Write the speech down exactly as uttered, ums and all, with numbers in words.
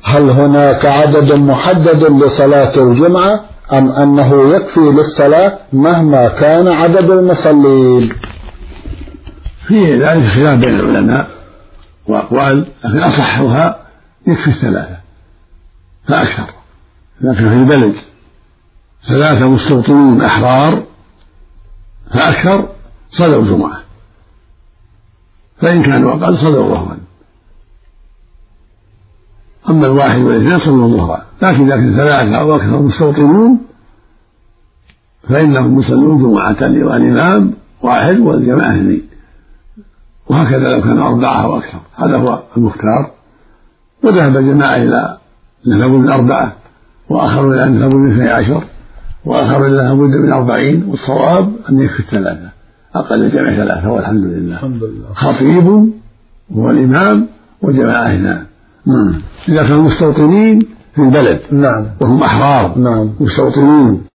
هل هناك عدد محدد لصلاة الجمعة أم أنه يكفي للصلاة مهما كان عدد المصلين؟ في ذلك خلاف بين العلماء وأقوال، لكن أصحها يكفي الثلاثة فأكثر. لكن في البلد ثلاثة مستوطنون أحرار فأكثر صلوا الجمعة، فإن كانوا أقل صلوا ظهرا. أما الواحد والاثنين صلوا ظهرا، لكن إذا كان ثلاثة أو أكثر مستوطنون فإنهم يصلون جمعة والإمام واحد والجماعة اثنين، وهكذا لو كانوا أربعة أو أكثر. هذا هو المختار. وذهب جماعة إلى أنه لابد من أربعة، وآخرون إلى أنه لابد من اثني عشر، وآخرون إلى أنه لابد من أربعين، والصواب أن يكفي الثلاثة، أقل الجمع ثلاثة والحمد لله. خطيب هو الإمام وجماعة اثنان. إذا كانوا مستوطنين في البلد نعم. وهم أحرار نعم. مستوطنون